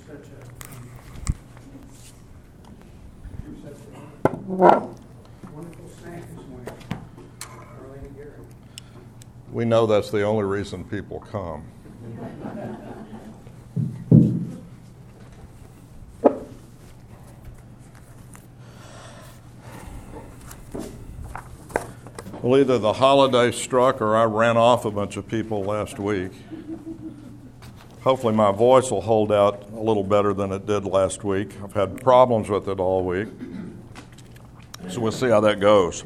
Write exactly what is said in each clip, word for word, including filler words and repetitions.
such a um, such a wonderful snack this morning, Arlene and Gary. We know that's the only reason people come. Well, either the holiday struck or I ran off a bunch of people last week. Hopefully my voice will hold out a little better than it did last week. I've had problems with it all week. So we'll see how that goes.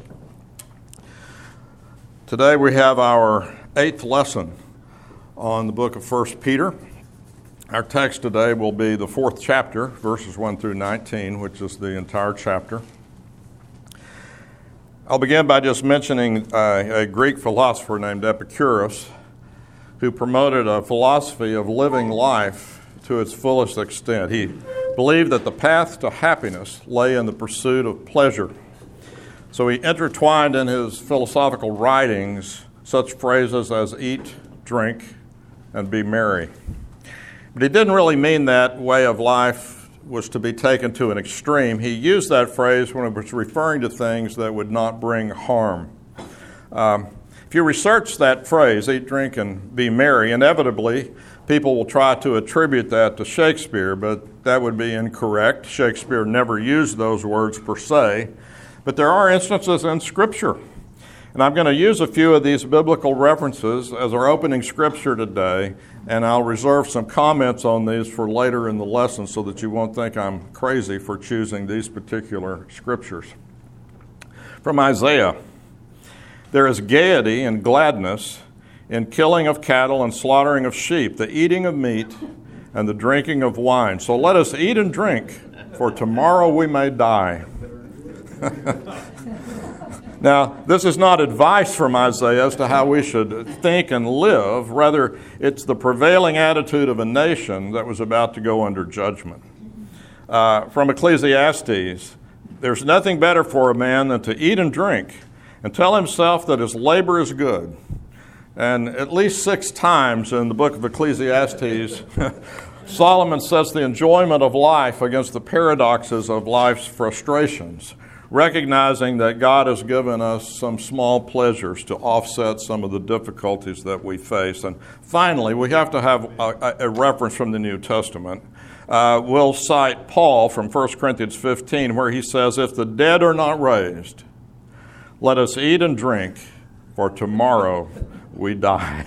Today we have our eighth lesson on the book of First Peter. Our text today will be the fourth chapter, verses one through nineteen, which is the entire chapter. I'll begin by just mentioning uh, a Greek philosopher named Epicurus, who promoted a philosophy of living life to its fullest extent. He believed that the path to happiness lay in the pursuit of pleasure. So he intertwined in his philosophical writings such phrases as eat, drink, and be merry. But he didn't really mean that way of life was to be taken to an extreme. He used that phrase when it was referring to things that would not bring harm. Um, if you research that phrase, eat, drink, and be merry, inevitably people will try to attribute that to Shakespeare, but that would be incorrect. Shakespeare never used those words per se, but there are instances in Scripture. And I'm going to use a few of these biblical references as our opening scripture today, and I'll reserve some comments on these for later in the lesson so that you won't think I'm crazy for choosing these particular scriptures. From Isaiah, there is gaiety and gladness in killing of cattle and slaughtering of sheep, the eating of meat and the drinking of wine. So let us eat and drink, for tomorrow we may die. Now, this is not advice from Isaiah as to how we should think and live. Rather, it's the prevailing attitude of a nation that was about to go under judgment. Uh, from Ecclesiastes, there's nothing better for a man than to eat and drink and tell himself that his labor is good. And at least six times in the book of Ecclesiastes, Solomon sets the enjoyment of life against the paradoxes of life's frustrations, recognizing that God has given us some small pleasures to offset some of the difficulties that we face. And finally, we have to have a, a reference from the New Testament. Uh, we'll cite Paul from First Corinthians fifteen, where he says, "If the dead are not raised, let us eat and drink, for tomorrow we die."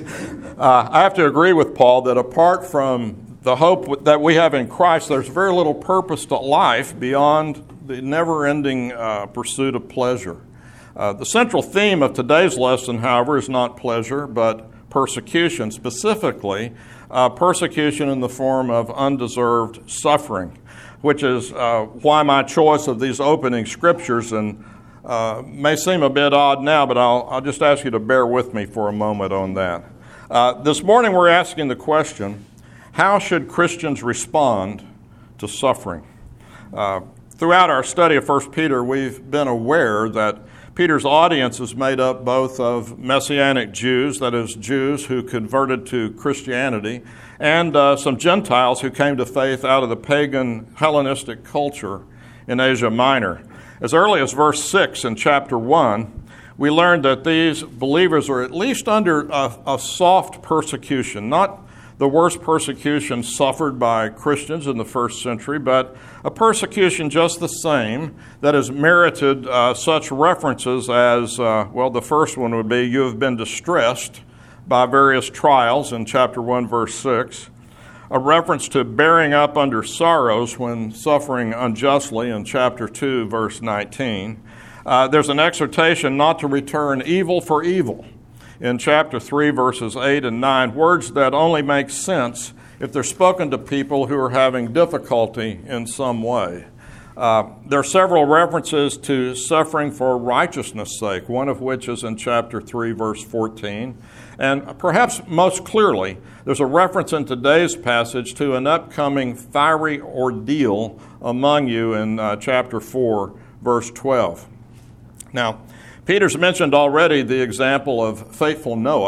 uh, I have to agree with Paul that apart from the hope that we have in Christ, there's very little purpose to life beyond the never-ending uh, pursuit of pleasure. Uh, the central theme of today's lesson, however, is not pleasure, but persecution, specifically uh, persecution in the form of undeserved suffering, which is uh, why my choice of these opening scriptures and uh, may seem a bit odd now, but I'll, I'll just ask you to bear with me for a moment on that. Uh, this morning we're asking the question, how should Christians respond to suffering? Uh, Throughout our study of First Peter, we've been aware that Peter's audience is made up both of Messianic Jews, that is, Jews who converted to Christianity, and uh, some Gentiles who came to faith out of the pagan Hellenistic culture in Asia Minor. As early as verse six in chapter one, we learned that these believers are at least under a, a soft persecution, not the worst persecution suffered by Christians in the first century, but a persecution just the same that has merited uh, such references as, uh, well, the first one would be, you have been distressed by various trials in chapter one, verse six, a reference to bearing up under sorrows when suffering unjustly in chapter two, verse nineteen. Uh, there's an exhortation not to return evil for evil in chapter three, verses eight and nine, words that only make sense if they're spoken to people who are having difficulty in some way. Uh, there are several references to suffering for righteousness' sake, one of which is in chapter three, verse fourteen. And perhaps most clearly, there's a reference in today's passage to an upcoming fiery ordeal among you in uh, chapter four, verse twelve. Now, Peter's mentioned already the example of faithful Noah,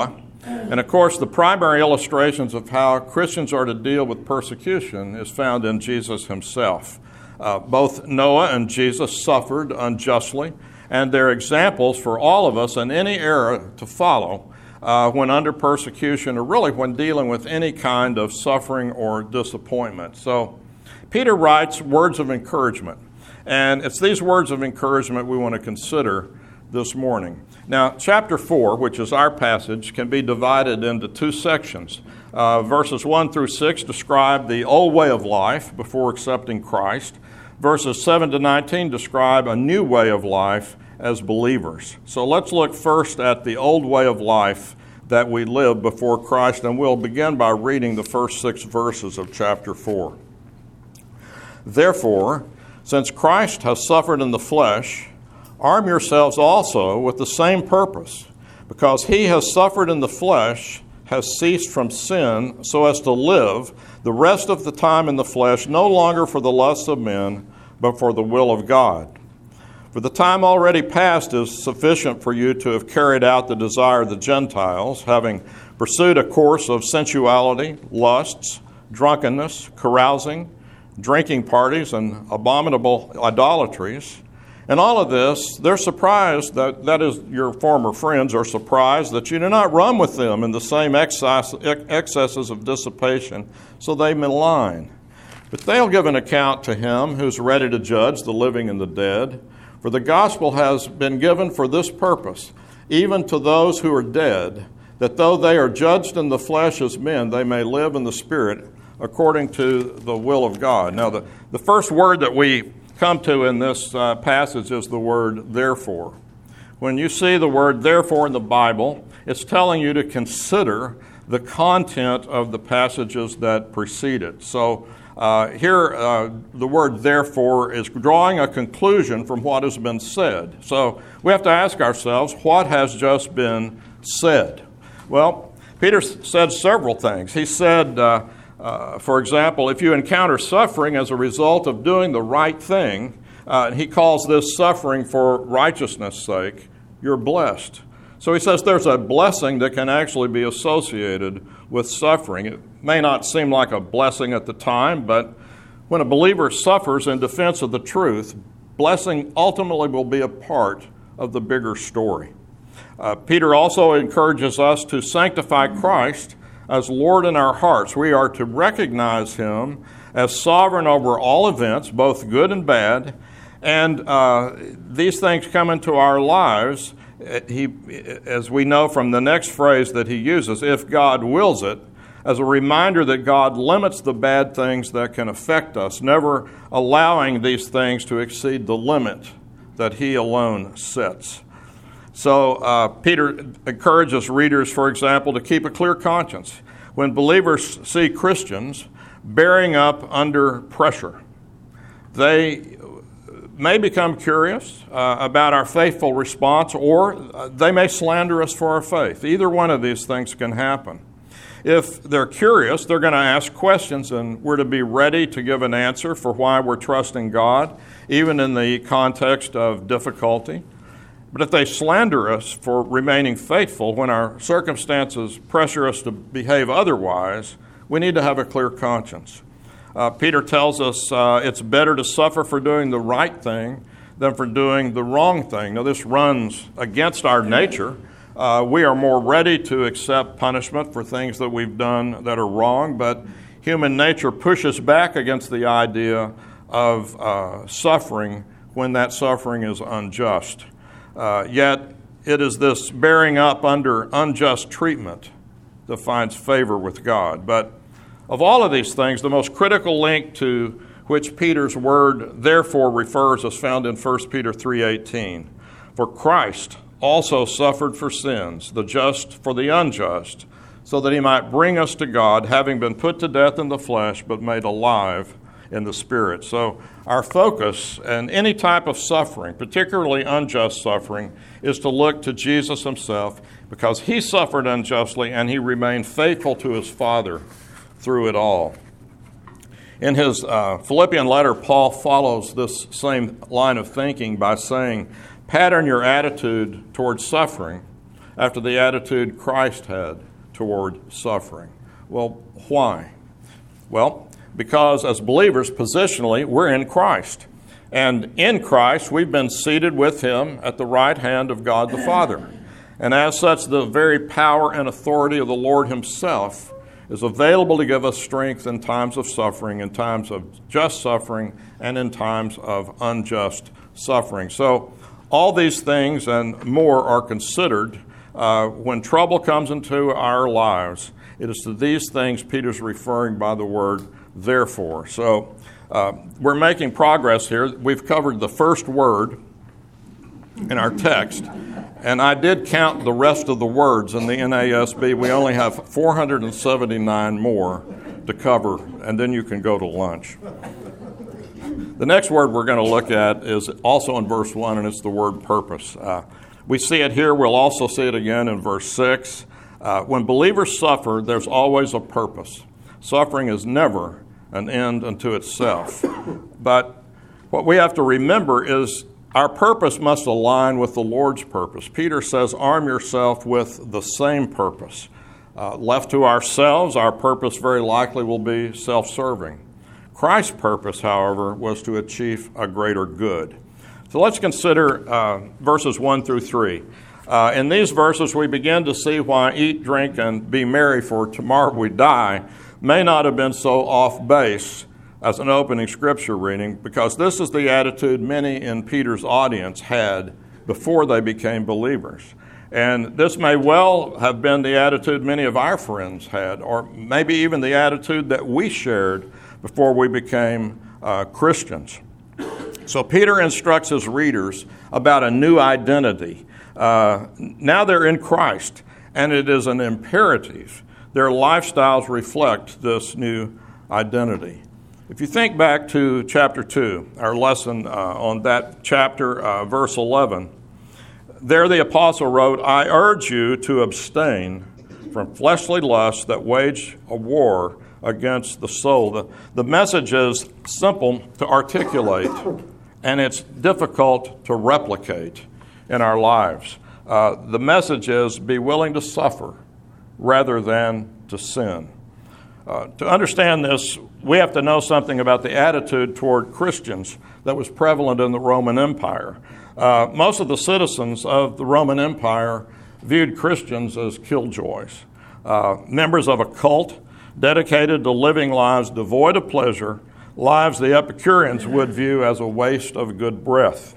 And of course, the primary illustrations of how Christians are to deal with persecution is found in Jesus himself. Uh, both Noah and Jesus suffered unjustly, and they're examples for all of us in any era to follow uh, when under persecution, or really when dealing with any kind of suffering or disappointment. So Peter writes words of encouragement, and it's these words of encouragement we want to consider this morning. Now, chapter four, which is our passage, can be divided into two sections. Uh, verses one through six describe the old way of life before accepting Christ. Verses seven to nineteen describe a new way of life as believers. So let's look first at the old way of life that we lived before Christ, and we'll begin by reading the first six verses of chapter four. Therefore, since Christ has suffered in the flesh, arm yourselves also with the same purpose, because he has suffered in the flesh, has ceased from sin, so as to live the rest of the time in the flesh, no longer for the lusts of men, but for the will of God. For the time already past is sufficient for you to have carried out the desire of the Gentiles, having pursued a course of sensuality, lusts, drunkenness, carousing, drinking parties, and abominable idolatries. And all of this, they're surprised, that, that is, your former friends are surprised that you do not run with them in the same excess, excesses of dissipation, so they malign. But they'll give an account to him who's ready to judge the living and the dead. For the gospel has been given for this purpose, even to those who are dead, that though they are judged in the flesh as men, they may live in the spirit according to the will of God. Now, the, the first word that we come to in this uh, passage is the word therefore. When you see the word therefore in the Bible, it's telling you to consider the content of the passages that precede it. So uh, here uh, the word therefore is drawing a conclusion from what has been said. So we have to ask ourselves, what has just been said? Well, Peter said several things. He said, uh, Uh, for example, if you encounter suffering as a result of doing the right thing, uh, and he calls this suffering for righteousness' sake, you're blessed. So he says there's a blessing that can actually be associated with suffering. It may not seem like a blessing at the time, but when a believer suffers in defense of the truth, blessing ultimately will be a part of the bigger story. Uh, Peter also encourages us to sanctify Christ as Lord in our hearts. We are to recognize him as sovereign over all events, both good and bad, and uh, these things come into our lives, he, as we know from the next phrase that he uses, if God wills it, as a reminder that God limits the bad things that can affect us, never allowing these things to exceed the limit that he alone sets. So uh, Peter encourages readers, for example, to keep a clear conscience. When believers see Christians bearing up under pressure, they may become curious uh, about our faithful response, or they may slander us for our faith. Either one of these things can happen. If they're curious, they're going to ask questions, and we're to be ready to give an answer for why we're trusting God, even in the context of difficulty. But if they slander us for remaining faithful when our circumstances pressure us to behave otherwise, we need to have a clear conscience. Uh, Peter tells us uh, it's better to suffer for doing the right thing than for doing the wrong thing. Now, this runs against our nature. Uh, we are more ready to accept punishment for things that we've done that are wrong, but human nature pushes back against the idea of uh, suffering when that suffering is unjust. Uh, yet it is this bearing up under unjust treatment that finds favor with God. But of all of these things, the most critical link to which Peter's word therefore refers is found in First Peter three eighteen. For Christ also suffered for sins, the just for the unjust, so that he might bring us to God, having been put to death in the flesh, but made alive in the Spirit. So our focus in any type of suffering, particularly unjust suffering, is to look to Jesus himself, because he suffered unjustly and he remained faithful to his Father through it all. In his uh, Philippian letter, Paul follows this same line of thinking by saying, pattern your attitude towards suffering after the attitude Christ had toward suffering. Well, why? Well, because as believers, positionally, we're in Christ. And in Christ, we've been seated with him at the right hand of God the Father. And as such, the very power and authority of the Lord himself is available to give us strength in times of suffering, in times of just suffering, and in times of unjust suffering. So all these things and more are considered uh, when trouble comes into our lives. It is to these things Peter's referring by the word therefore. So uh, we're making progress here. We've covered the first word in our text, and I did count the rest of the words in the N A S B. We only have four hundred seventy-nine more to cover, and then you can go to lunch. The next word we're going to look at is also in verse one, and it's the word purpose. Uh, we see it here. We'll also see it again in verse six. Uh, when believers suffer, there's always a purpose. Suffering is never an end unto itself. But what we have to remember is our purpose must align with the Lord's purpose. Peter says, arm yourself with the same purpose. Uh, left to ourselves, our purpose very likely will be self-serving. Christ's purpose, however, was to achieve a greater good. So let's consider uh, verses one through three. Uh, in these verses, we begin to see why eat, drink, and be merry, for tomorrow we die may not have been so off base as an opening scripture reading, because this is the attitude many in Peter's audience had before they became believers. And this may well have been the attitude many of our friends had, or maybe even the attitude that we shared before we became uh, Christians. So Peter instructs his readers about a new identity. Uh, now they're in Christ, and it is an imperative. Their lifestyles reflect this new identity. If you think back to chapter two, our lesson uh, on that chapter, uh, verse eleven, there the apostle wrote, I urge you to abstain from fleshly lusts that wage a war against the soul. The, the message is simple to articulate, and it's difficult to replicate in our lives. Uh, the message is be willing to suffer rather than to sin. Uh, to understand this, we have to know something about the attitude toward Christians that was prevalent in the Roman Empire. Uh, most of the citizens of the Roman Empire viewed Christians as killjoys, uh, members of a cult dedicated to living lives devoid of pleasure, lives the Epicureans would view as a waste of good breath.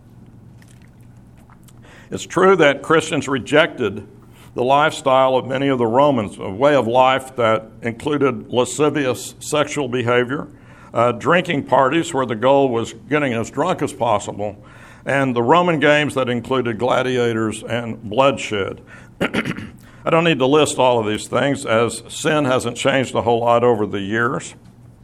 It's true that Christians rejected the lifestyle of many of the Romans, a way of life that included lascivious sexual behavior, uh, drinking parties where the goal was getting as drunk as possible, and the Roman games that included gladiators and bloodshed. I don't need to list all of these things, as sin hasn't changed a whole lot over the years.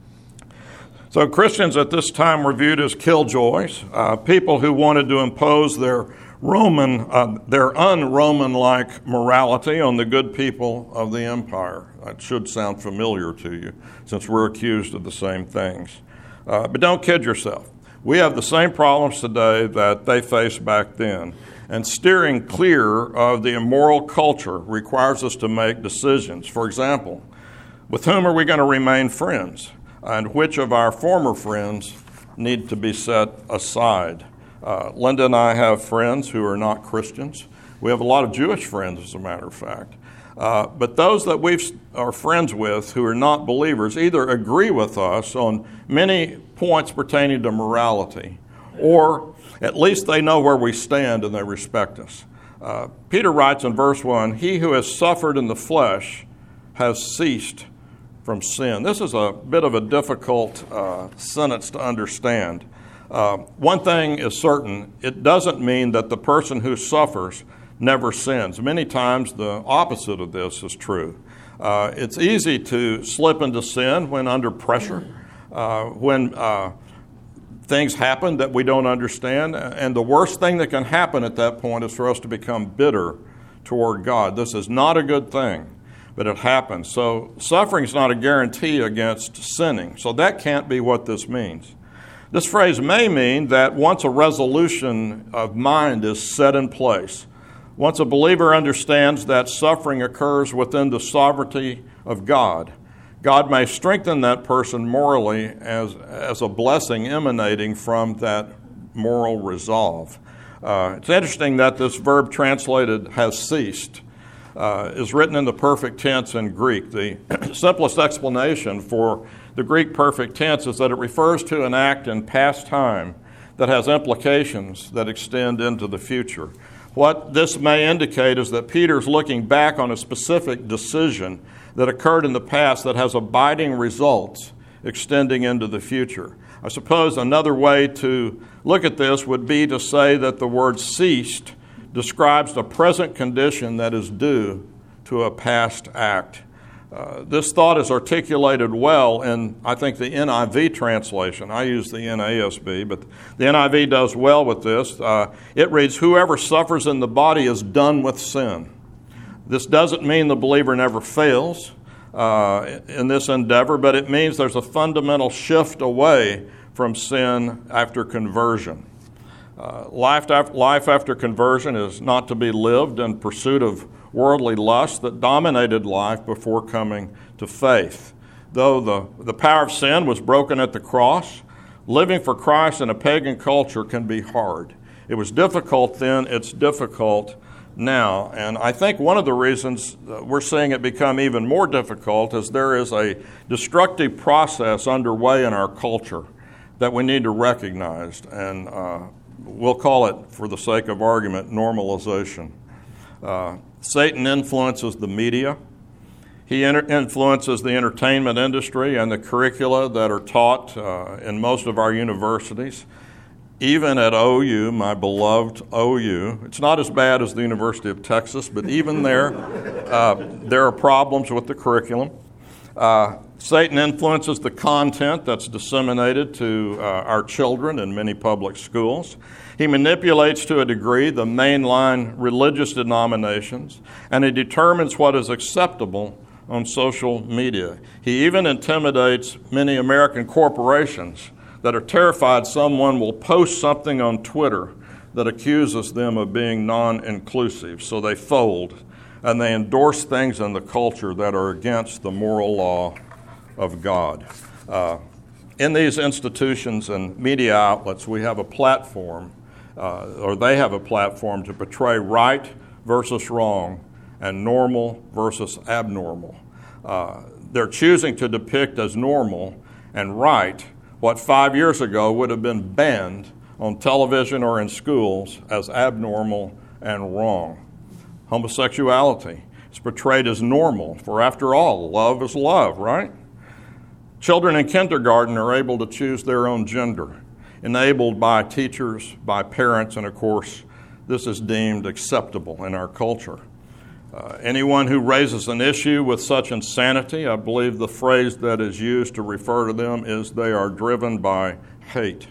So Christians at this time were viewed as killjoys, uh, people who wanted to impose their Roman, uh, their un-Roman-like morality on the good people of the empire. That should sound familiar to you, since we're accused of the same things. Uh, but don't kid yourself. We have the same problems today that they faced back then. And steering clear of the immoral culture requires us to make decisions. For example, with whom are we going to remain friends? And which of our former friends need to be set aside? Uh, Linda and I have friends who are not Christians. We have a lot of Jewish friends, as a matter of fact. Uh, but those that we are friends with who are not believers either agree with us on many points pertaining to morality, or at least they know where we stand and they respect us. Uh, Peter writes in verse one, he who has suffered in the flesh has ceased from sin. This is a bit of a difficult uh, sentence to understand. Uh, one thing is certain, it doesn't mean that the person who suffers never sins. Many times the opposite of this is true. Uh, it's easy to slip into sin when under pressure, uh, when uh, things happen that we don't understand, and the worst thing that can happen at that point is for us to become bitter toward God. This is not a good thing, but it happens. So suffering is not a guarantee against sinning. So that can't be what this means. This phrase may mean that once a resolution of mind is set in place, Once a believer understands that suffering occurs within the sovereignty of God, God may strengthen that person morally as, as a blessing emanating from that moral resolve. Uh, it's interesting that this verb translated has ceased uh, is written in the perfect tense in Greek. The simplest explanation for the Greek perfect tense is that it refers to an act in past time that has implications that extend into the future. What this may indicate is that Peter's looking back on a specific decision that occurred in the past that has abiding results extending into the future. I suppose another way to look at this would be to say that the word ceased describes the present condition that is due to a past act. Uh, this thought is articulated well in, I think, the N I V translation. I use the N A S B, but the N I V does well with this. Uh, it reads, "Whoever suffers in the body is done with sin." This doesn't mean the believer never fails uh, in this endeavor, but it means there's a fundamental shift away from sin after conversion. Uh, life, after, life after conversion is not to be lived in pursuit of worldly lust that dominated life before coming to faith. Though the, the power of sin was broken at the cross, living for Christ in a pagan culture can be hard. It was difficult then, it's difficult now. And I think one of the reasons we're seeing it become even more difficult is there is a destructive process underway in our culture that we need to recognize. And uh, we'll call it, for the sake of argument, normalization. Uh, Satan influences the media. He inter- influences the entertainment industry and the curricula that are taught uh, in most of our universities. Even at O U, my beloved O U, it's not as bad as the University of Texas, but even there, uh, there are problems with the curriculum. Uh, Satan influences the content that's disseminated to uh, our children in many public schools. He manipulates to a degree the mainline religious denominations, and he determines what is acceptable on social media. He even intimidates many American corporations that are terrified someone will post something on Twitter that accuses them of being non-inclusive. So they fold and they endorse things in the culture that are against the moral law of God. Uh, in these institutions and media outlets, we have a platform, uh, or they have a platform to portray right versus wrong and normal versus abnormal. Uh, they're choosing to depict as normal and right what five years ago would have been banned on television or in schools as abnormal and wrong. Homosexuality is portrayed as normal, for after all, love is love, right? Children in kindergarten are able to choose their own gender, enabled by teachers, by parents, and of course, this is deemed acceptable in our culture. Uh, anyone who raises an issue with such insanity, I believe the phrase that is used to refer to them is they are driven by hate.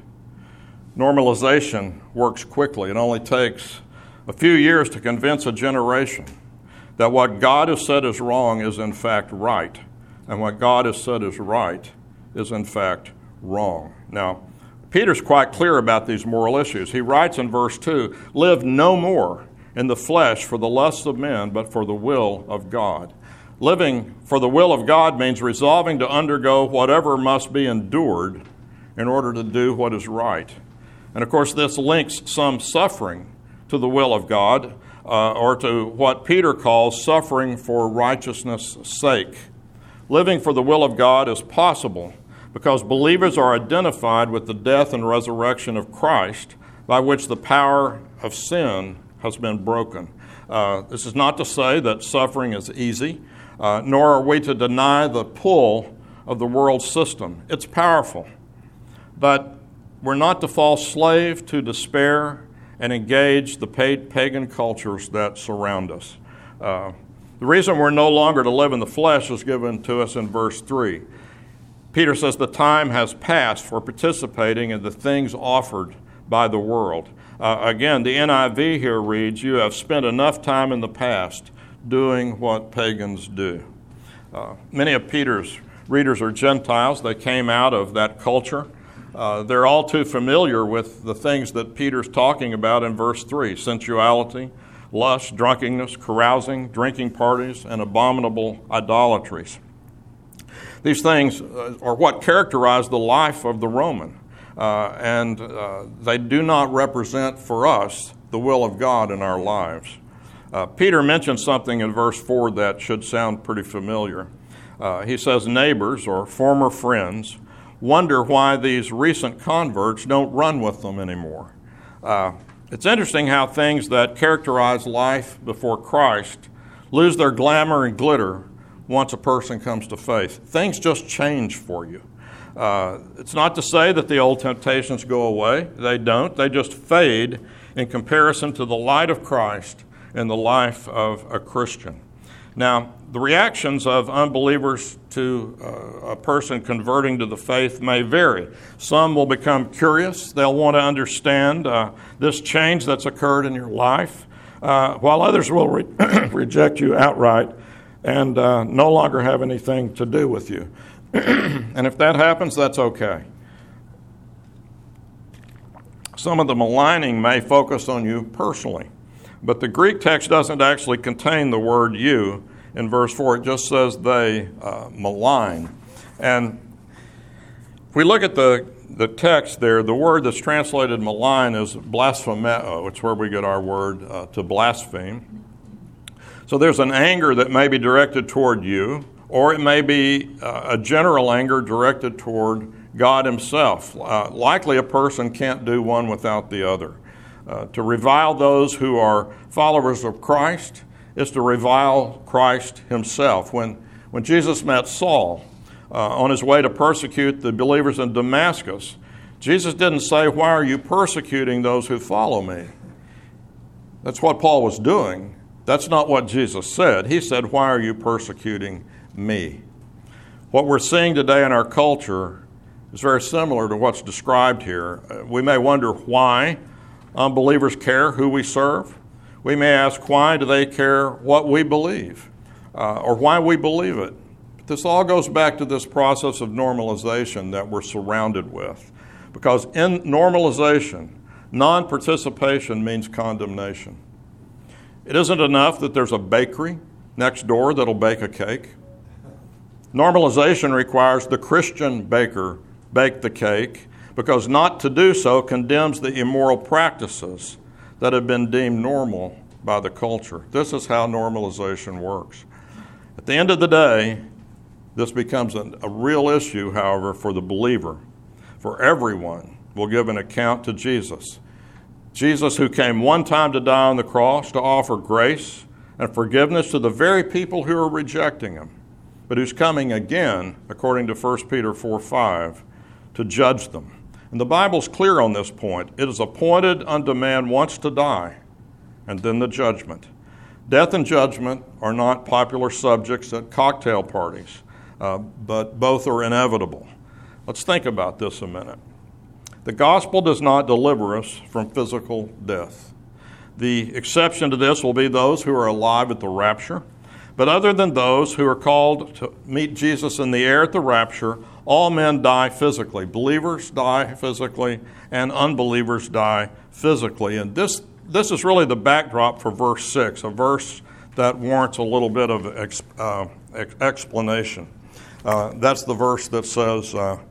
Normalization works quickly. It only takes a few years to convince a generation that what God has said is wrong is in fact right, and what God has said is right is in fact wrong. Now, Peter's quite clear about these moral issues. He writes in verse two, "Live no more in the flesh for the lusts of men, but for the will of God." Living for the will of God means resolving to undergo whatever must be endured in order to do what is right. And of course, this links some suffering to the will of God, uh, or to what Peter calls suffering for righteousness' sake. Living for the will of God is possible because believers are identified with the death and resurrection of Christ, by which the power of sin has been broken. Uh, this is not to say that suffering is easy, uh, nor are we to deny the pull of the world system. It's powerful. But we're not to fall slave to despair and engage the pagan cultures that surround us. Uh, the reason we're no longer to live in the flesh is given to us in verse three. Peter says the time has passed for participating in the things offered by the world. Uh, again, the N I V here reads, "You have spent enough time in the past doing what pagans do." Uh, many of Peter's readers are Gentiles. They came out of that culture. Uh, they're all too familiar with the things that Peter's talking about in verse three: sensuality, lust, drunkenness, carousing, drinking parties, and abominable idolatries. These things are what characterize the life of the Roman, uh, and uh, they do not represent for us the will of God in our lives. Uh, Peter mentioned something in verse four that should sound pretty familiar. Uh, he says, neighbors or former friends wonder why these recent converts don't run with them anymore. Uh, it's interesting how things that characterize life before Christ lose their glamour and glitter once a person comes to faith. Things just change for you. Uh, it's not to say that the old temptations go away. They don't. They just fade in comparison to the light of Christ in the life of a Christian. Now, the reactions of unbelievers to uh, a person converting to the faith may vary. Some will become curious. They'll want to understand uh, this change that's occurred in your life, uh, while others will re- reject you outright and uh, no longer have anything to do with you. And if that happens, that's okay. Some of the maligning may focus on you personally. But the Greek text doesn't actually contain the word you in verse four. It just says they uh, malign. And if we look at the, the text there, the word that's translated malign is blasphemeo. It's where we get our word uh, to blaspheme. So there's an anger that may be directed toward you, or it may be uh, a general anger directed toward God himself. Uh, likely a person can't do one without the other. Uh, to revile those who are followers of Christ is to revile Christ himself. When, when Jesus met Saul uh, on his way to persecute the believers in Damascus, Jesus didn't say, "Why are you persecuting those who follow me?" That's what Paul was doing. That's not what Jesus said. He said, "Why are you persecuting me?" What we're seeing today in our culture is very similar to what's described here. Uh, we may wonder why unbelievers care who we serve. We may ask, why do they care what we believe, uh, or why we believe it? But this all goes back to this process of normalization that we're surrounded with. Because in normalization, non-participation means condemnation. It isn't enough that there's a bakery next door that'll bake a cake. Normalization requires the Christian baker bake the cake, because not to do so condemns the immoral practices that have been deemed normal by the culture. This is how normalization works. At the end of the day, this becomes a, a real issue, however, for the believer. For everyone will give an account to Jesus. Jesus, who came one time to die on the cross to offer grace and forgiveness to the very people who are rejecting him, but who's coming again, according to First Peter four five, to judge them. And the Bible's clear on this point. It is appointed unto man once to die, and then the judgment. Death and judgment are not popular subjects at cocktail parties, uh, but both are inevitable. Let's think about this a minute. The gospel does not deliver us from physical death. The exception to this will be those who are alive at the rapture. But other than those who are called to meet Jesus in the air at the rapture, all men die physically. Believers die physically, and unbelievers die physically. And this this is really the backdrop for verse six, a verse that warrants a little bit of ex, uh, ex- explanation. Uh, that's the verse that says, uh,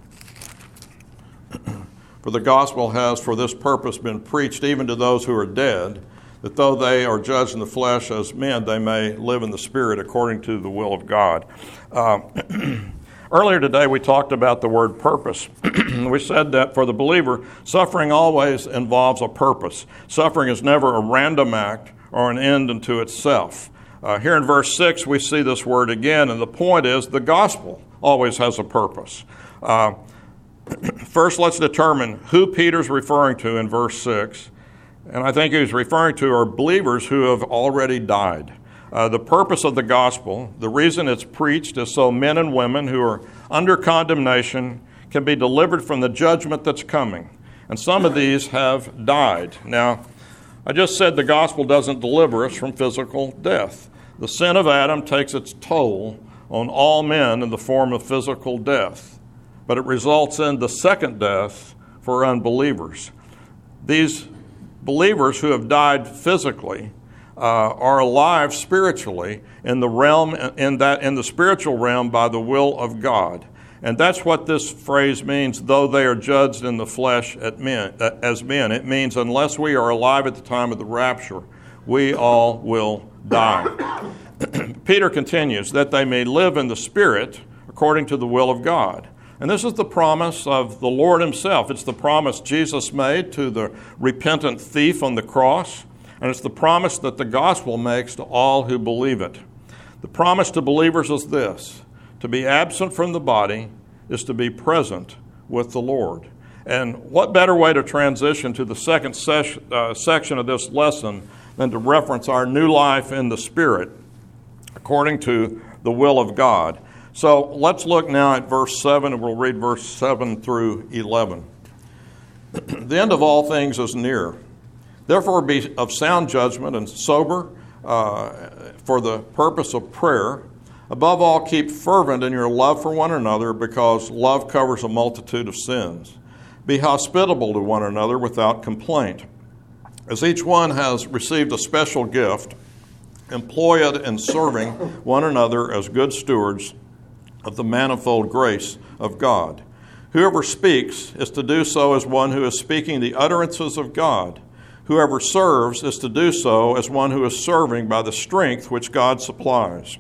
"For the gospel has for this purpose been preached even to those who are dead, that though they are judged in the flesh as men, they may live in the spirit according to the will of God." Uh, earlier today, we talked about the word purpose. We said that for the believer, suffering always involves a purpose. Suffering is never a random act or an end unto itself. Uh, here in verse six, we see this word again, and the point is the gospel always has a purpose. Uh, first, let's determine who Peter's referring to in verse six. And I think he's referring to are believers who have already died. Uh, the purpose of the gospel, the reason it's preached, is so men and women who are under condemnation can be delivered from the judgment that's coming. And some of these have died. Now, I just said the gospel doesn't deliver us from physical death. The sin of Adam takes its toll on all men in the form of physical death, but it results in the second death for unbelievers. These believers who have died physically uh, are alive spiritually in the realm, in that in the spiritual realm by the will of God. And that's what this phrase means, though they are judged in the flesh at men, uh, as men. It means unless we are alive at the time of the rapture, we all will die. Peter continues, that they may live in the Spirit according to the will of God. And this is the promise of the Lord himself. It's the promise Jesus made to the repentant thief on the cross, and it's the promise that the gospel makes to all who believe it. The promise to believers is this: to be absent from the body is to be present with the Lord. And what better way to transition to the second ses- uh, section of this lesson than to reference our new life in the Spirit according to the will of God. So let's look now at verse seven, and we'll read verse seven through eleven. The end of all things is near. Therefore be of sound judgment and sober uh, for the purpose of prayer. Above all, keep fervent in your love for one another, because love covers a multitude of sins. Be hospitable to one another without complaint. As each one has received a special gift, employ it in serving one another as good stewards of the manifold grace of God. Whoever speaks is to do so as one who is speaking the utterances of God. Whoever serves is to do so as one who is serving by the strength which God supplies,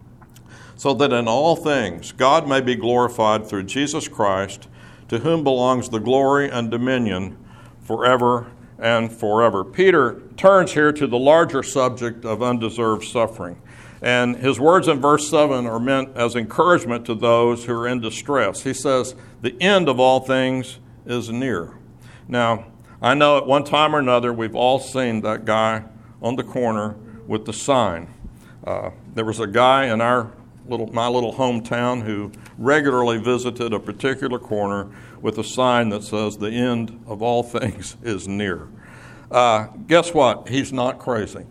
so that in all things God may be glorified through Jesus Christ, to whom belongs the glory and dominion forever and forever. Peter turns here to the larger subject of undeserved suffering. And his words in verse seven are meant as encouragement to those who are in distress. He says, the end of all things is near. Now, I know at one time or another we've all seen that guy on the corner with the sign. Uh, there was a guy in our little, my little hometown who regularly visited a particular corner with a sign that says, the end of all things is near. Uh, guess what? He's not crazy.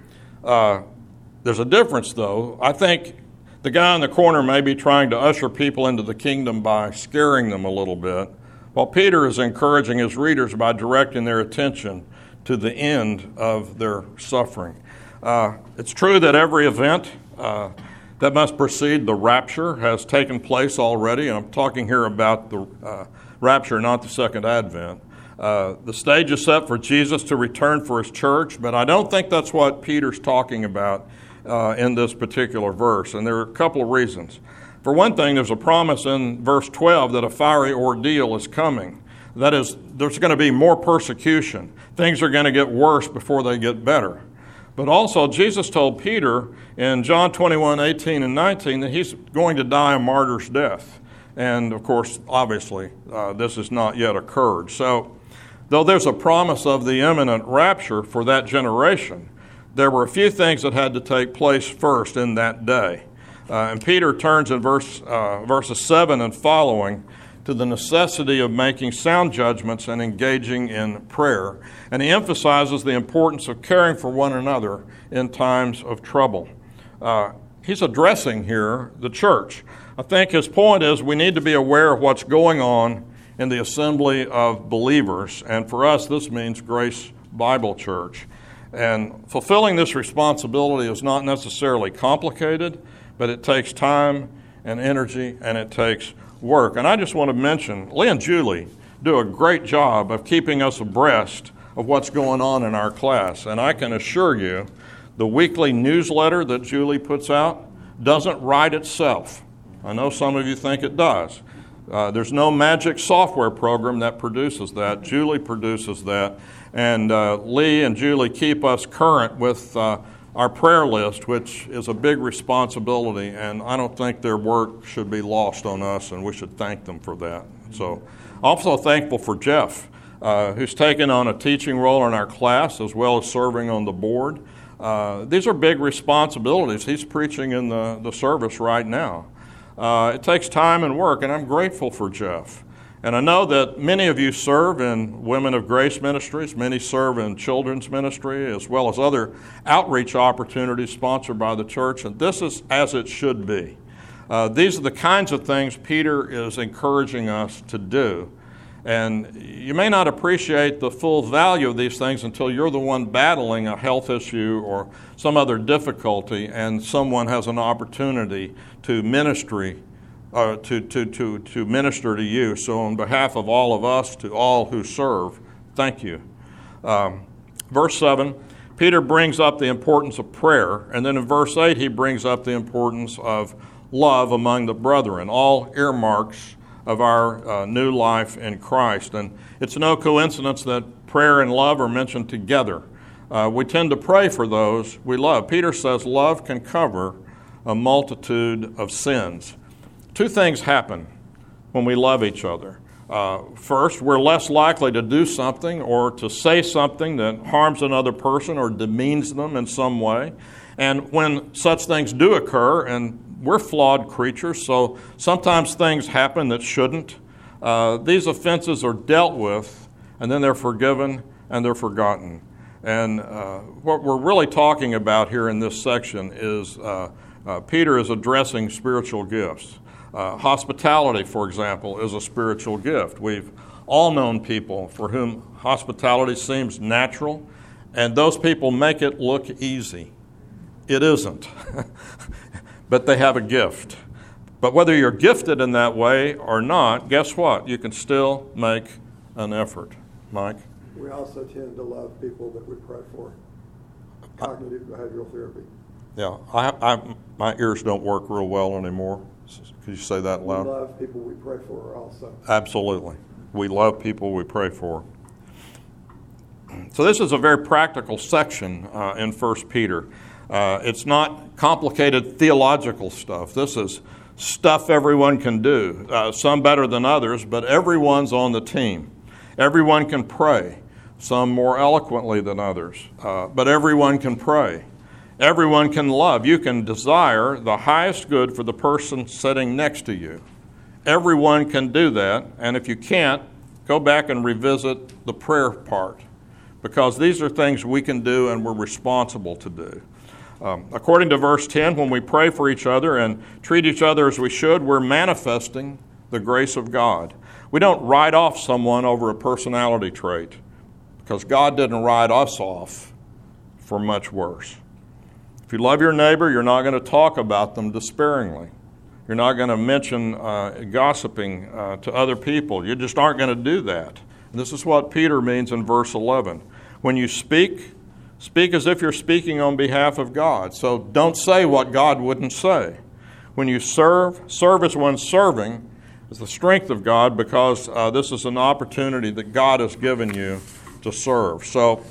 Uh, There's a difference, though. I think the guy in the corner may be trying to usher people into the kingdom by scaring them a little bit, while Peter is encouraging his readers by directing their attention to the end of their suffering. Uh, it's true that every event uh, that must precede the rapture has taken place already, and I'm talking here about the uh, rapture, not the second advent. Uh, the stage is set for Jesus to return for his church, but I don't think that's what Peter's talking about Uh, in this particular verse, and there are a couple of reasons. For one thing, there's a promise in verse twelve that a fiery ordeal is coming. That is, there's going to be more persecution. Things are going to get worse before they get better. But also, Jesus told Peter in John twenty-one, eighteen and nineteen that he's going to die a martyr's death. And of course, obviously, uh, this has not yet occurred. So, though there's a promise of the imminent rapture for that generation, there were a few things that had to take place first in that day. Uh, and Peter turns in verse uh, verses seven and following to the necessity of making sound judgments and engaging in prayer. And he emphasizes the importance of caring for one another in times of trouble. Uh, he's addressing here the church. I think his point is we need to be aware of what's going on in the assembly of believers. And for us, this means Grace Bible Church. And fulfilling this responsibility is not necessarily complicated, but it takes time and energy, and it takes work. And I just want to mention, Lee and Julie do a great job of keeping us abreast of what's going on in our class. And I can assure you, the weekly newsletter that Julie puts out doesn't write itself. I know some of you think it does. Uh, there's no magic software program that produces that. Julie produces that. And uh, Lee and Julie keep us current with uh, our prayer list, which is a big responsibility, and I don't think their work should be lost on us, and we should thank them for that. So, also thankful for Jeff, uh, who's taken on a teaching role in our class as well as serving on the board. Uh, these are big responsibilities. He's preaching in the, the service right now. Uh, it takes time and work, and I'm grateful for Jeff. And I know that many of you serve in Women of Grace ministries. Many serve in children's ministry, as well as other outreach opportunities sponsored by the church. And this is as it should be. Uh, these are the kinds of things Peter is encouraging us to do. And you may not appreciate the full value of these things until you're the one battling a health issue or some other difficulty, and someone has an opportunity to ministry, uh, to, to, to, to minister to you. So on behalf of all of us, to all who serve, thank you. Um, verse seven, Peter brings up the importance of prayer, and then in verse eight he brings up the importance of love among the brethren, all earmarks of our uh, new life in Christ. And it's no coincidence that prayer and love are mentioned together. Uh, we tend to pray for those we love. Peter says love can cover a multitude of sins. Two things happen when we love each other. Uh, first, we're less likely to do something or to say something that harms another person or demeans them in some way. And when such things do occur, and we're flawed creatures, so sometimes things happen that shouldn't. Uh, these offenses are dealt with, and then they're forgiven and they're forgotten. And uh, what we're really talking about here in this section is uh, uh, Peter is addressing spiritual gifts. Uh, hospitality, for example, is a spiritual gift. We've all known people for whom hospitality seems natural, and those people make it look easy. It isn't. But they have a gift. But whether you're gifted in that way or not, guess what? You can still make an effort. Mike? We also tend to love people that we pray for. Cognitive behavioral therapy. Yeah, I, I, my ears don't work real well anymore. Could you say that loud? We love people we pray for also. Absolutely. We love people we pray for. So this is a very practical section uh, in First Peter. Uh, it's not complicated theological stuff. This is stuff everyone can do, uh, some better than others, but everyone's on the team. Everyone can pray, some more eloquently than others, uh, but everyone can pray. Everyone can love. You can desire the highest good for the person sitting next to you. Everyone can do that, and if you can't, go back and revisit the prayer part, because these are things we can do and we're responsible to do. Um, according to verse ten, when we pray for each other and treat each other as we should, we're manifesting the grace of God. We don't write off someone over a personality trait, because God didn't write us off for much worse. If you love your neighbor, you're not going to talk about them despairingly. You're not going to mention uh, gossiping uh, to other people. You just aren't going to do that. And this is what Peter means in verse eleven. When you speak, speak as if you're speaking on behalf of God. So don't say what God wouldn't say. When you serve, serve as one serving is the strength of God, because uh, this is an opportunity that God has given you to serve. So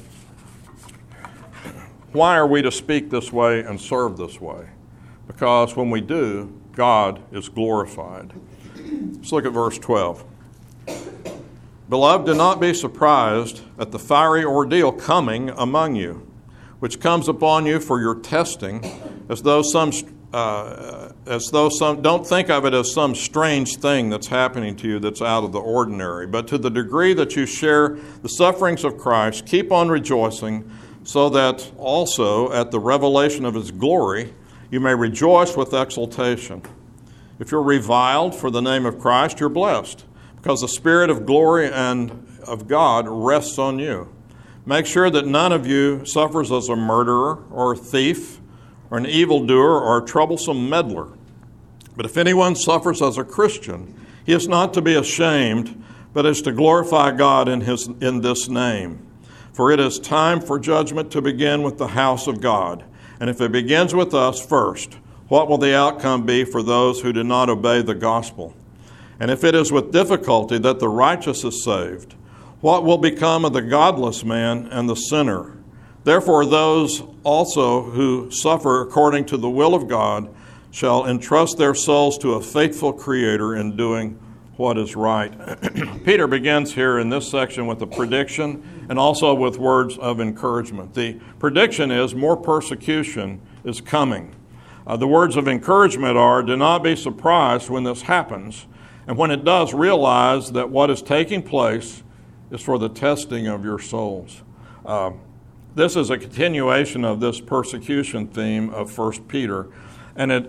why are we to speak this way and serve this way? Because when we do, God is glorified. Let's look at verse twelve. Beloved, do not be surprised at the fiery ordeal coming among you, which comes upon you for your testing, as though some, uh, as though some, don't think of it as some strange thing that's happening to you that's out of the ordinary. But to the degree that you share the sufferings of Christ, keep on rejoicing, so that also at the revelation of His glory you may rejoice with exultation. If you're reviled for the name of Christ, you're blessed, because the Spirit of glory and of God rests on you. Make sure that none of you suffers as a murderer or a thief or an evildoer or a troublesome meddler. But if anyone suffers as a Christian, he is not to be ashamed, but is to glorify God in his in this name. For it is time for judgment to begin with the house of God. And if it begins with us first, what will the outcome be for those who do not obey the gospel? And if it is with difficulty that the righteous is saved, what will become of the godless man and the sinner? Therefore those also who suffer according to the will of God shall entrust their souls to a faithful Creator in doing what is right. Peter begins here in this section with a prediction and also with words of encouragement. The prediction is more persecution is coming. Uh, the words of encouragement are, do not be surprised when this happens, and when it does, realize that what is taking place is for the testing of your souls. Uh, this is a continuation of this persecution theme of First Peter, and it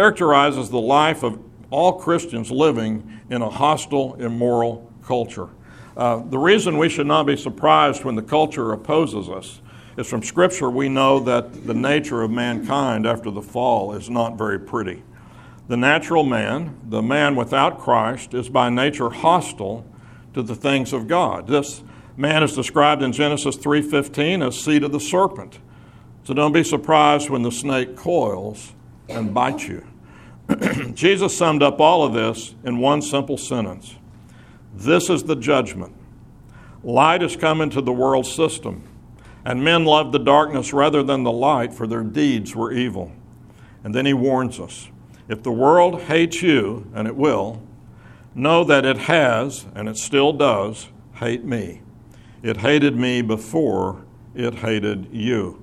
characterizes the life of all Christians living in a hostile, immoral culture. Uh, the reason we should not be surprised when the culture opposes us is from Scripture we know that the nature of mankind after the fall is not very pretty. The natural man, the man without Christ, is by nature hostile to the things of God. This man is described in Genesis three fifteen as seed of the serpent. So don't be surprised when the snake coils and bites you. Jesus summed up all of this in one simple sentence. This is the judgment. Light has come into the world system, and men loved the darkness rather than the light, for their deeds were evil. And then he warns us, if the world hates you, and it will, know that it has, and it still does, hate me. It hated me before it hated you.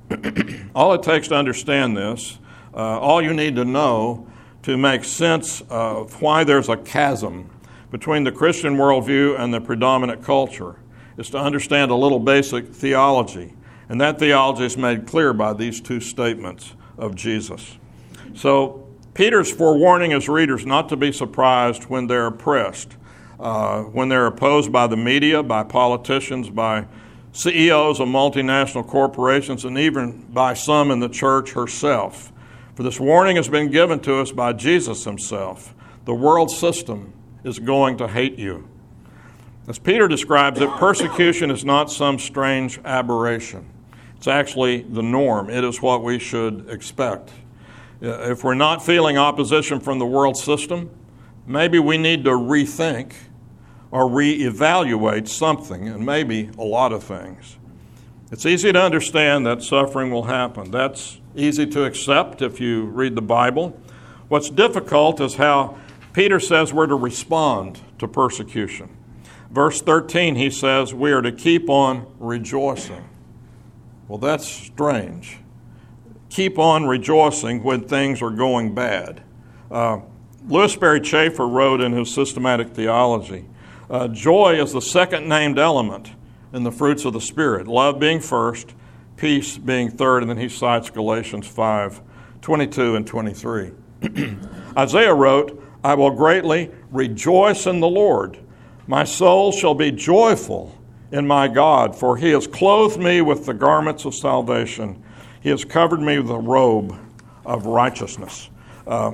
All it takes to understand this, uh, all you need to know to make sense of why there's a chasm between the Christian worldview and the predominant culture, is to understand a little basic theology. And that theology is made clear by these two statements of Jesus. So Peter's forewarning his readers not to be surprised when they're oppressed, uh, when they're opposed by the media, by politicians, by C E Os of multinational corporations, and even by some in the church herself. For this warning has been given to us by Jesus himself. The world system is going to hate you. As Peter describes it, persecution is not some strange aberration. It's actually the norm. It is what we should expect. If we're not feeling opposition from the world system, maybe we need to rethink or reevaluate something, and maybe a lot of things. It's easy to understand that suffering will happen. That's easy to accept if you read the Bible. What's difficult is how Peter says we're to respond to persecution. Verse thirteen, he says we are to keep on rejoicing. Well, that's strange. Keep on rejoicing when things are going bad. Uh, Louis Berry Chafer wrote in his Systematic Theology, uh, joy is the second named element in the fruits of the Spirit, love being first, peace being third, and then he cites Galatians five, twenty-two and twenty-three. Isaiah wrote, I will greatly rejoice in the Lord. My soul shall be joyful in my God, for he has clothed me with the garments of salvation. He has covered me with a robe of righteousness. Uh,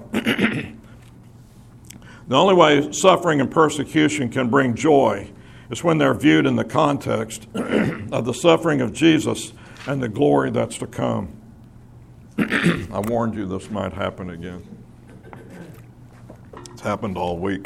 the only way suffering and persecution can bring joy is when they're viewed in the context of the suffering of Jesus and the glory that's to come. I warned you this might happen again. It's happened all week.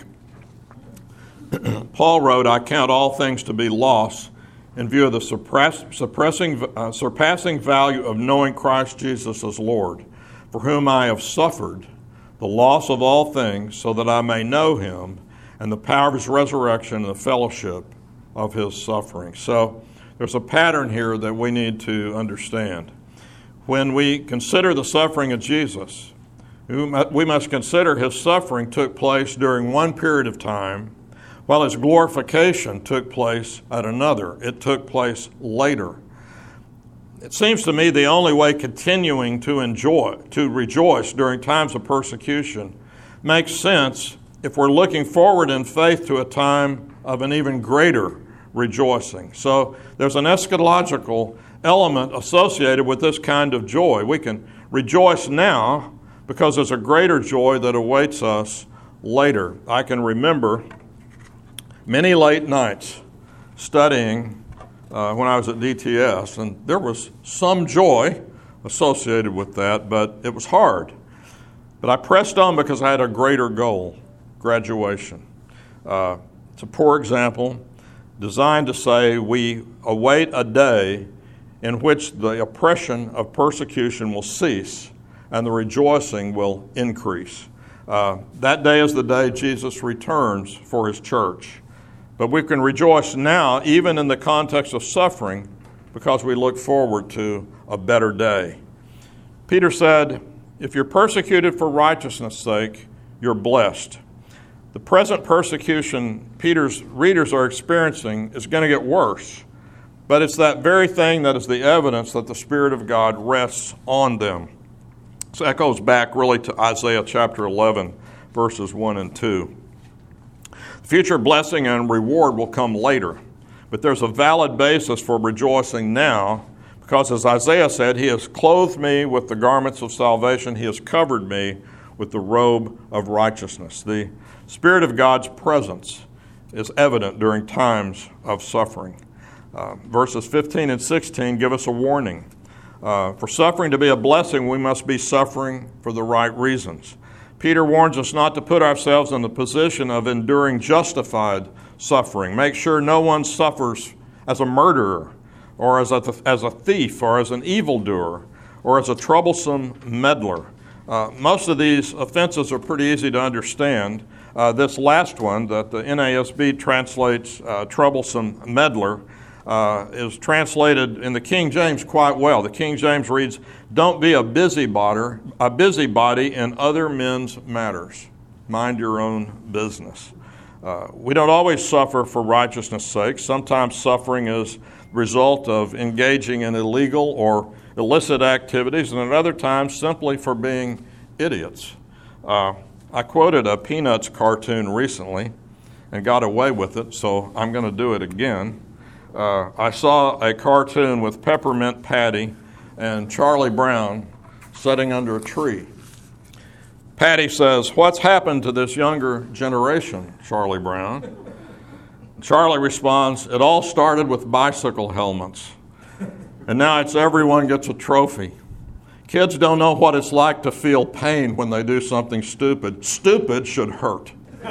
Paul wrote, I count all things to be loss in view of the suppress, suppressing, uh, surpassing value of knowing Christ Jesus as Lord, for whom I have suffered the loss of all things, so that I may know him and the power of his resurrection and the fellowship of his suffering. So there's a pattern here that we need to understand. When we consider the suffering of Jesus, we must consider his suffering took place during one period of time, while his glorification took place at another. It took place later. It seems to me the only way continuing to enjoy, to rejoice during times of persecution makes sense if we're looking forward in faith to a time of an even greater rejoicing. So there's an eschatological element associated with this kind of joy. We can rejoice now because there's a greater joy that awaits us later. I can remember many late nights studying uh, when I was at D T S, and there was some joy associated with that, but it was hard. But I pressed on because I had a greater goal, graduation. Uh, it's a poor example designed to say we await a day in which the oppression of persecution will cease and the rejoicing will increase. Uh, that day is the day Jesus returns for his church. But we can rejoice now, even in the context of suffering, because we look forward to a better day. Peter said, if you're persecuted for righteousness' sake, you're blessed. The present persecution Peter's readers are experiencing is going to get worse, but it's that very thing that is the evidence that the Spirit of God rests on them. So that goes back really to Isaiah chapter eleven, verses one and two. Future blessing and reward will come later. But there's a valid basis for rejoicing now, because as Isaiah said, He has clothed me with the garments of salvation. He has covered me with the robe of righteousness. The Spirit of God's presence is evident during times of suffering. Uh, verses fifteen and sixteen give us a warning. Uh, for suffering to be a blessing, we must be suffering for the right reasons. Peter warns us not to put ourselves in the position of enduring justified suffering. Make sure no one suffers as a murderer, or as a, as a thief, or as an evildoer, or as a troublesome meddler. Uh, most of these offenses are pretty easy to understand. Uh, this last one, that the N A S B translates uh, troublesome meddler, uh, is translated in the King James quite well. The King James reads, "Don't be a busybody, a busybody in other men's matters. Mind your own business." Uh, we don't always suffer for righteousness' sake. Sometimes suffering is the result of engaging in illegal or illicit activities, and at other times simply for being idiots. Uh, I quoted a Peanuts cartoon recently and got away with it, so I'm going to do it again. Uh, I saw a cartoon with Peppermint Patty and Charlie Brown sitting under a tree. Patty says, "What's happened to this younger generation, Charlie Brown?" Charlie responds, "It all started with bicycle helmets, and now it's everyone gets a trophy. Kids don't know what it's like to feel pain when they do something stupid. Stupid should hurt."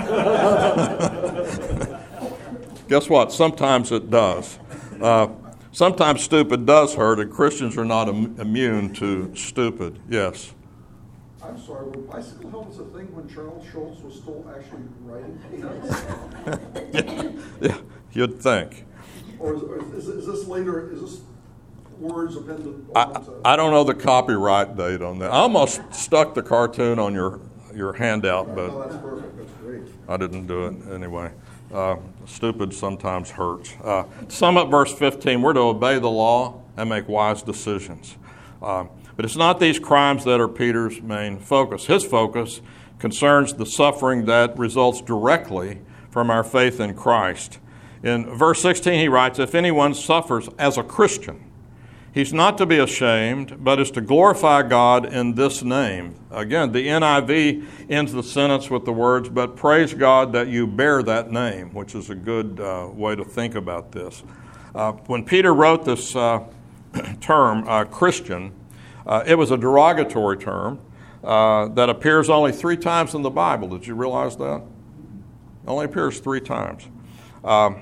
Guess what? Sometimes it does. Uh, sometimes stupid does hurt, and Christians are not im- immune to stupid. Yes. I'm sorry, were bicycle helmets a thing when Charles Schultz was still actually writing Peanuts? yeah, yeah, you'd think. Or is, or is, is this later, is this words appended? I, I don't know the copyright date on that. I almost stuck the cartoon on your, your handout, but Oh, that's perfect. That's great. I didn't do it anyway. Uh, stupid sometimes hurts. Uh, to sum up verse fifteen, we're to obey the law and make wise decisions. Uh, but it's not these crimes that are Peter's main focus. His focus concerns the suffering that results directly from our faith in Christ. In verse sixteen, he writes, "If anyone suffers as a Christian, he's not to be ashamed, but is to glorify God in this name." Again, the N I V ends the sentence with the words, "But praise God that you bear that name," which is a good uh, way to think about this. Uh, when Peter wrote this uh, term, uh, Christian, uh, it was a derogatory term uh, that appears only three times in the Bible. Did you realize that? It only appears three times. Um,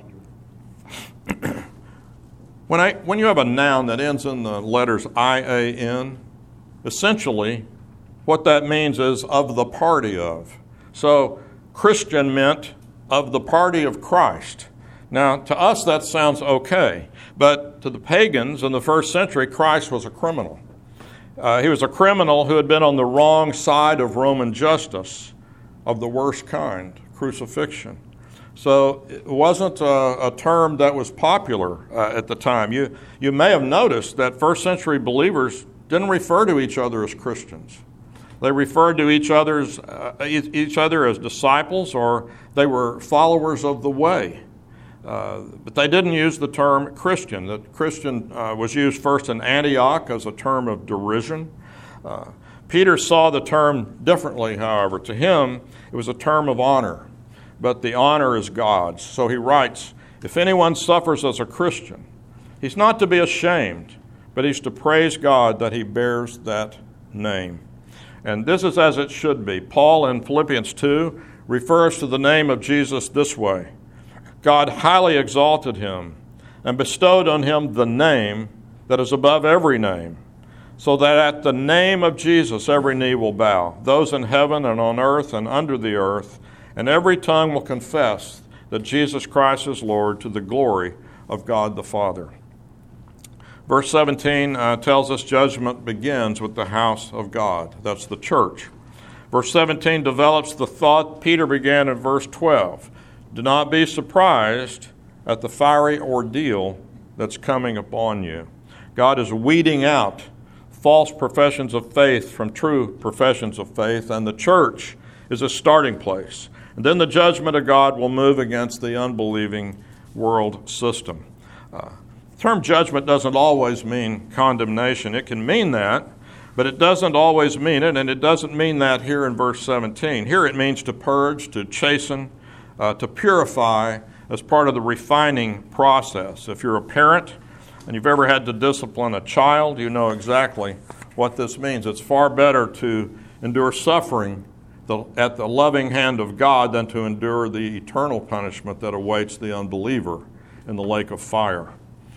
When, I, when you have a noun that ends in the letters I A N, essentially what that means is of the party of. So Christian meant of the party of Christ. Now, to us that sounds okay, but to the pagans in the first century, Christ was a criminal. Uh, he was a criminal who had been on the wrong side of Roman justice of the worst kind, crucifixion. So it wasn't a, a term that was popular uh, at the time. You, you may have noticed that first century believers didn't refer to each other as Christians. They referred to each, other's, uh, each other as disciples, or they were followers of the way. Uh, but they didn't use the term Christian. The Christian uh, was used first in Antioch as a term of derision. Uh, Peter saw the term differently, however. To him, it was a term of honor. But the honor is God's. So he writes, "If anyone suffers as a Christian, he's not to be ashamed, but he's to praise God that he bears that name." And this is as it should be. Paul in Philippians two refers to the name of Jesus this way: "God highly exalted him and bestowed on him the name that is above every name, so that at the name of Jesus every knee will bow, those in heaven and on earth and under the earth, and every tongue will confess that Jesus Christ is Lord, to the glory of God the Father." Verse seventeen uh, tells us judgment begins with the house of God. That's the church. Verse seventeen develops the thought Peter began in verse twelve. Do not be surprised at the fiery ordeal that's coming upon you. God is weeding out false professions of faith from true professions of faith, and the church is a starting place. And then the judgment of God will move against the unbelieving world system. Uh, the term judgment doesn't always mean condemnation. It can mean that, but it doesn't always mean it, and it doesn't mean that here in verse seventeen. Here it means to purge, to chasten, uh, to purify as part of the refining process. If you're a parent and you've ever had to discipline a child, you know exactly what this means. It's far better to endure suffering the, at the loving hand of God than to endure the eternal punishment that awaits the unbeliever in the lake of fire.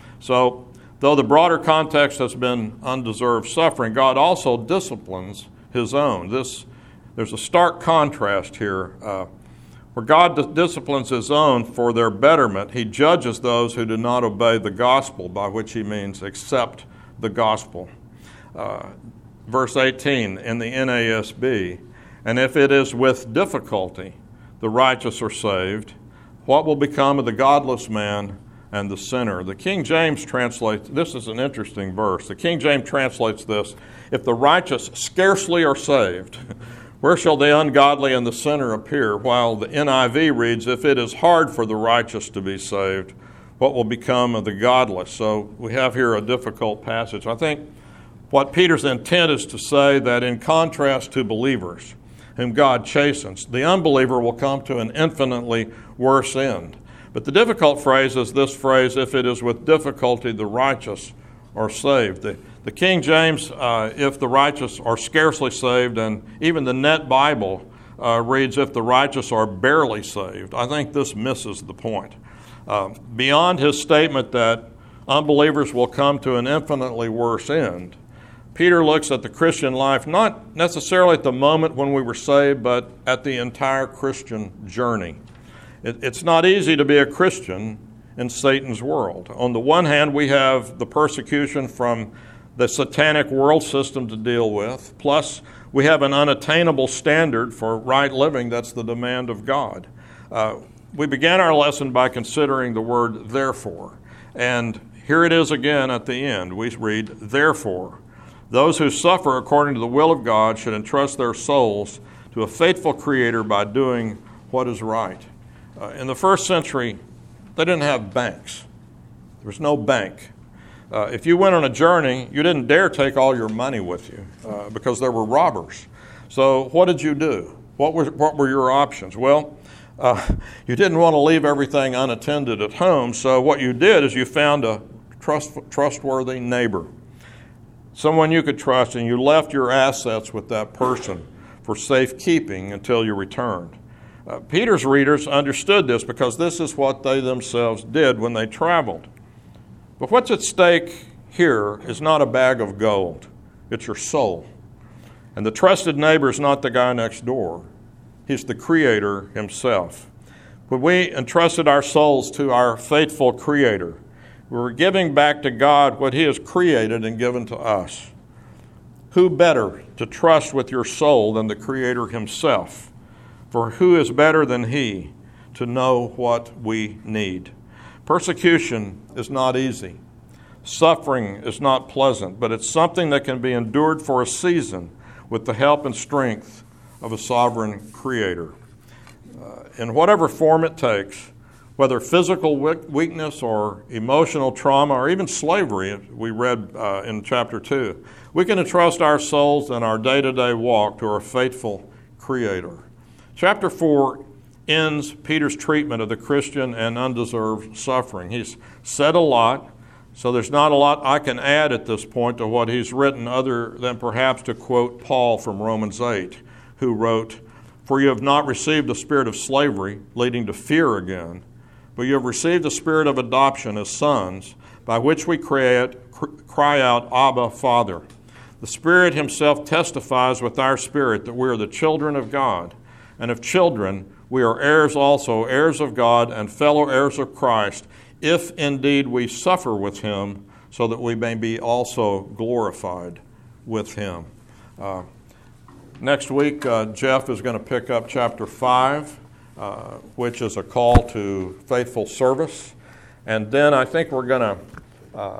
So, though the broader context has been undeserved suffering, God also disciplines his own. This, there's a stark contrast here. Uh, where God d- disciplines his own for their betterment, he judges those who do not obey the gospel, by which he means accept the gospel. Uh, verse eighteen in the N A S B, and if it is with difficulty the righteous are saved, what will become of the godless man and the sinner? The King James translates, this is an interesting verse. The King James translates this, if the righteous scarcely are saved, where shall the ungodly and the sinner appear? While the N I V reads, if it is hard for the righteous to be saved, what will become of the godless? So we have here a difficult passage. I think what Peter's intent is to say that in contrast to believers, whom God chastens, the unbeliever will come to an infinitely worse end. But the difficult phrase is this phrase, if it is with difficulty the righteous are saved. The, the King James, uh, if the righteous are scarcely saved, and even the Net Bible uh, reads, if the righteous are barely saved. I think this misses the point. Uh, beyond his statement that unbelievers will come to an infinitely worse end, Peter looks at the Christian life not necessarily at the moment when we were saved, but at the entire Christian journey. It, it's not easy to be a Christian in Satan's world. On the one hand, we have the persecution from the satanic world system to deal with, plus we have an unattainable standard for right living that's the demand of God. Uh, we began our lesson by considering the word therefore, and here it is again at the end. We read, therefore, those who suffer according to the will of God should entrust their souls to a faithful Creator by doing what is right. Uh, in the first century, they didn't have banks. There was no bank. Uh, if you went on a journey, you didn't dare take all your money with you uh, because there were robbers. So what did you do? What were, what were your options? Well, uh, you didn't want to leave everything unattended at home, so what you did is you found a trust, trustworthy neighbor, someone you could trust, and you left your assets with that person for safekeeping until you returned. Uh, Peter's readers understood this because this is what they themselves did when they traveled. But what's at stake here is not a bag of gold. It's your soul. And the trusted neighbor is not the guy next door. He's the Creator himself. When we entrusted our souls to our faithful Creator, we were giving back to God what He has created and given to us. Who better to trust with your soul than the Creator himself? For who is better than He to know what we need? Persecution is not easy. Suffering is not pleasant, but it's something that can be endured for a season with the help and strength of a sovereign Creator. Uh, in whatever form it takes, whether physical weakness or emotional trauma or even slavery, we read uh, in chapter two, we can entrust our souls and our day-to-day walk to our faithful Creator. Chapter four ends Peter's treatment of the Christian and undeserved suffering. He's said a lot, so there's not a lot I can add at this point to what he's written other than perhaps to quote Paul from Romans eight, who wrote, "For you have not received the spirit of slavery, leading to fear again, but you have received the spirit of adoption as sons, by which we cry cry out, Abba, Father. The Spirit himself testifies with our spirit that we are the children of God, and if children, we are heirs also, heirs of God and fellow heirs of Christ, if indeed we suffer with him, so that we may be also glorified with him." Uh, next week, uh, Jeff is going to pick up chapter five, uh, which is a call to faithful service. And then I think we're going to uh,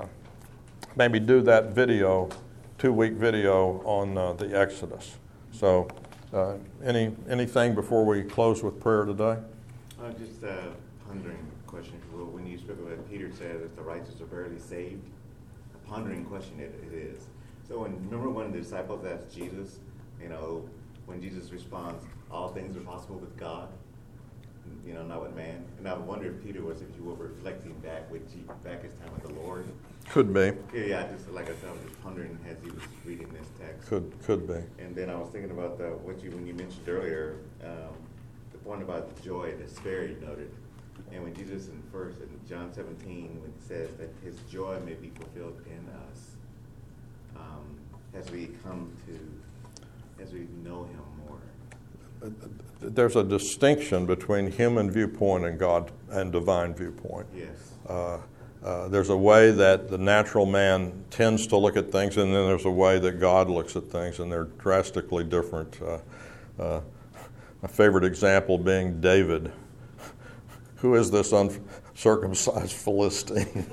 maybe do that video, two-week video on uh, the Exodus. So Uh, any anything before we close with prayer today? Uh, just uh, pondering question. Well, when you spoke about Peter said that the righteous are barely saved, a pondering question it, it is. So when, remember when the disciples asked Jesus, you know, when Jesus responds, all things are possible with God, you know, not with man. And I wonder if Peter was, if you were reflecting back with G- back his time with the Lord. Could be. Yeah, yeah, just like I said, I was just pondering as he was reading this text. Could could be. And then I was thinking about the, what you, when you mentioned earlier, um, the point about the joy that Sperry noted. And when Jesus in first, in John seventeen, when he says that his joy may be fulfilled in us, um, as we come to, as we know him more. There's a distinction between human viewpoint and God and divine viewpoint. Yes. Uh, uh, there's a way that the natural man tends to look at things, and then there's a way that God looks at things, and they're drastically different. Uh, uh, my favorite example being David. Who is this uncircumcised Philistine?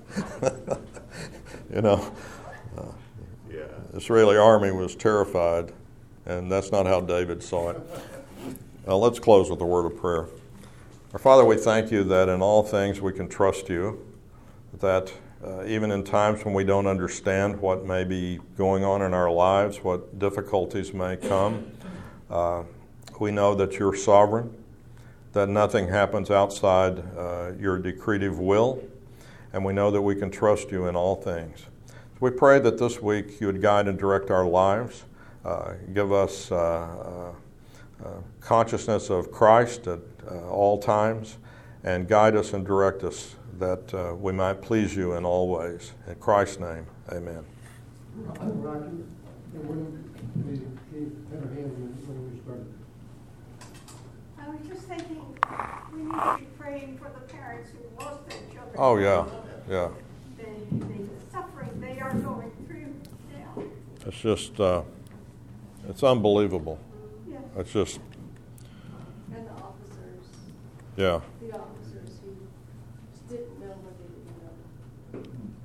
you know, uh, Yeah. the Israeli army was terrified, and that's not how David saw it. Uh, let's close with a word of prayer. Our Father, we thank you that in all things we can trust you, that uh, even in times when we don't understand what may be going on in our lives, what difficulties may come, uh, we know that you're sovereign, that nothing happens outside uh, your decretive will, and we know that we can trust you in all things. So we pray that this week you would guide and direct our lives, uh, give us uh, uh, uh, consciousness of Christ at uh, all times, and guide us and direct us that uh, we might please you in all ways. In Christ's name, amen. Rocky, when we had our hands when we started. I was just thinking, we need to be praying for the parents who lost their children. Oh, yeah, yeah. The, the suffering they are going through now. It's just, uh, it's unbelievable. Yes. It's just, And the officers, yeah. the officers who just didn't know what they didn't know.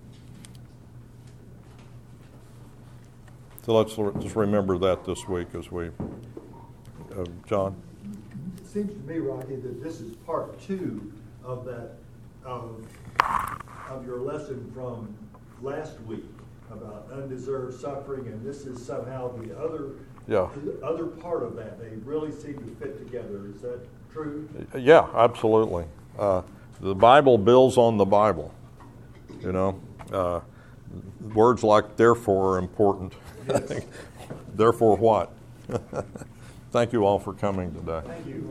So let's l- just remember that this week as we, uh, John? It seems to me, Rocky, that this is part two of that, of, of your lesson from last week about undeserved suffering, and this is somehow the other, Yeah. the other part of that. They really seem to fit together. Is that true? Yeah, absolutely. Uh, the Bible builds on the Bible. You know, uh, words like therefore are important. Yes. Therefore what? Thank you all for coming today. Thank you.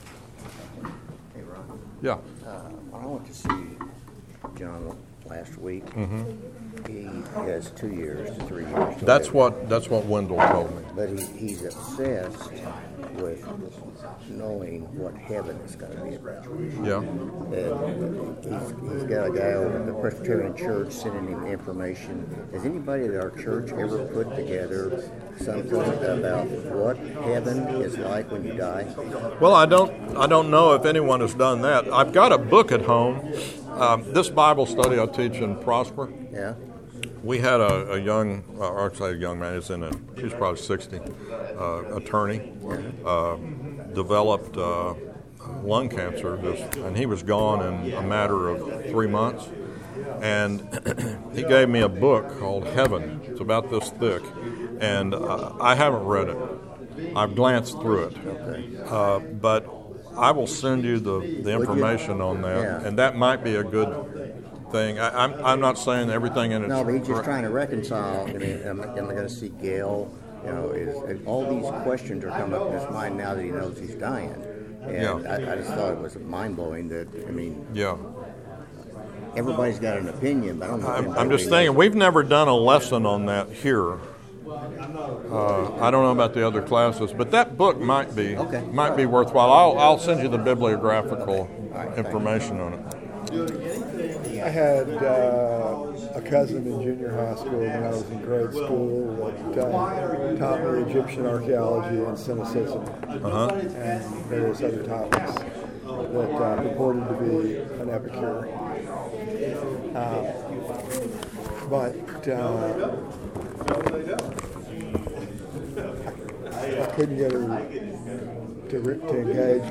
Hey, Ron. Yeah. Uh, I went to see John last week. Mm-hmm. He has two years to three years. to That's live. what that's what Wendell told me. But he, he's obsessed with knowing what heaven is going to be about. Yeah. And he's, he's got a guy over at the Presbyterian Church sending him information. Has anybody at our church ever put together something about what heaven is like when you die? Well, I don't I don't know if anyone has done that. I've got a book at home. Um, this Bible study I teach in Prosper. Yeah. We had a, a young, uh, or I'd say a young man, he's in a, he's probably sixty, uh, attorney, uh, developed uh, lung cancer, just, and he was gone in a matter of three months. And he gave me a book called Heaven. It's about this thick, and uh, I haven't read it. I've glanced through it, uh, but I will send you the, the information on that, Yeah. and that might be a good thing. I, I'm I'm not saying everything in it. No, but he's just trying to reconcile. I mean, am, am I going to see Gail? You know, is, is all these questions are coming up in his mind now that he knows he's dying. And Yeah. I, I just thought it was mind blowing that, I mean, Yeah. everybody's got an opinion, but I don't know. if I'm, I'm anybody just thinking, knows. we've never done a lesson on that here. Uh, I don't know about the other classes, but that book might be Okay. might be worthwhile. I'll, I'll send you the bibliographical information on it. I had uh, a cousin in junior high school when I was in grade school that uh, taught me Egyptian archaeology and cynicism Uh-huh. and various other topics that uh, purported to be an epicure. Uh, but uh, couldn't get her to, re- to engage